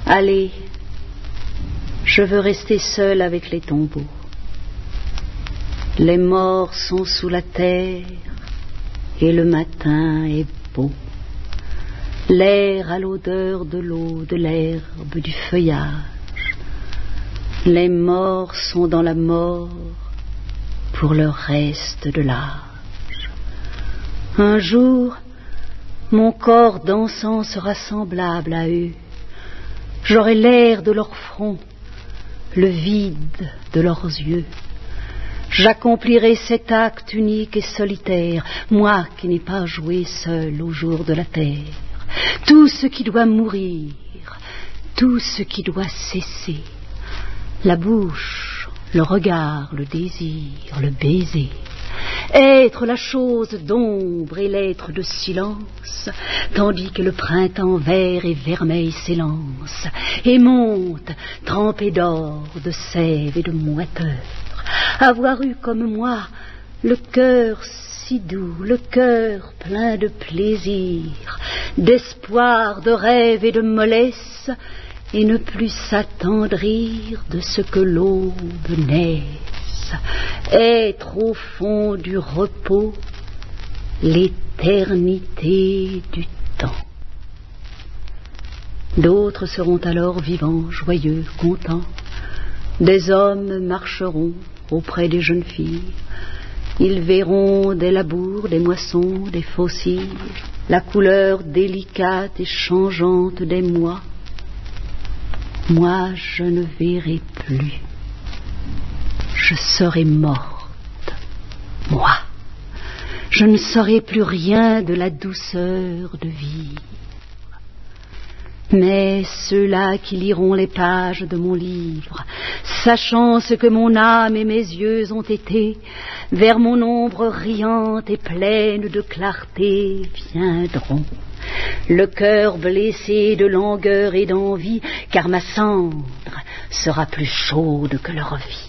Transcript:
Allez, je veux rester seul avec les tombeaux. Les morts sont sous la terre et le matin est beau. L'air a l'odeur de l'eau, de l'herbe, du feuillage. Les morts sont dans la mort pour le reste de l'âge. Un jour, mon corps dansant sera semblable à eux. J'aurai l'air de leur front, le vide de leurs yeux. J'accomplirai cet acte unique et solitaire, moi qui n'ai pas joué seul au jour de la terre. Tout ce qui doit mourir, tout ce qui doit cesser, la bouche, le regard, le désir, le baiser, être la chose d'ombre et l'être de silence, tandis que le printemps vert et vermeil s'élance et monte, trempé d'or, de sève et de moiteur. Avoir eu comme moi le cœur si doux, le cœur plein de plaisir, d'espoir, de rêve et de mollesse, et ne plus s'attendrir de ce que l'aube naisse, être au fond du repos l'éternité du temps. D'autres seront alors vivants, joyeux, contents. Des hommes marcheront auprès des jeunes filles. Ils verront des labours, des moissons, des fossiles, la couleur délicate et changeante des mois. Moi, je ne verrai plus. Je serai morte, moi. Je ne saurai plus rien de la douceur de vivre. Mais ceux-là qui liront les pages de mon livre, sachant ce que mon âme et mes yeux ont été, vers mon ombre riante et pleine de clarté viendront, le cœur blessé de langueur et d'envie, car ma cendre sera plus chaude que leur vie.